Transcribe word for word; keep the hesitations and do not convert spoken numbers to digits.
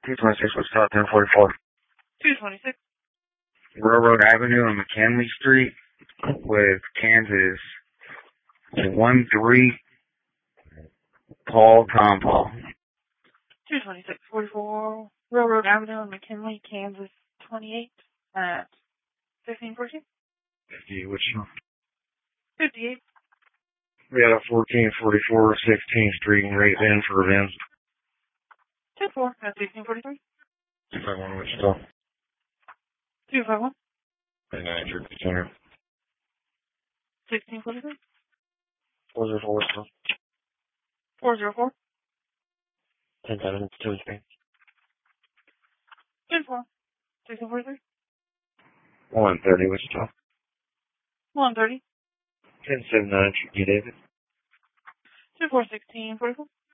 two twenty-six Wichita, ten forty-four. two twenty-six. Railroad Avenue and McKinley Street with Kansas. one three Paul Tom Paul. two twenty-six forty-four. Railroad Avenue and McKinley, Kansas, twenty-eight at fifteen fourteen. fifty-eight Wichita. fifty-eight. We got a fourteen forty-four sixteenth Street and right in for events. two four at sixteen forty-three. two five one Wichita. two five one. ninety-nine Church Center. sixteen forty-three. four zero four Wichita. four zero four. ten seven Tuesday. ten four. sixteen forty-three. one thirty Wichita. one thirty. ten seventy-nine David. two four sixteen forty-four.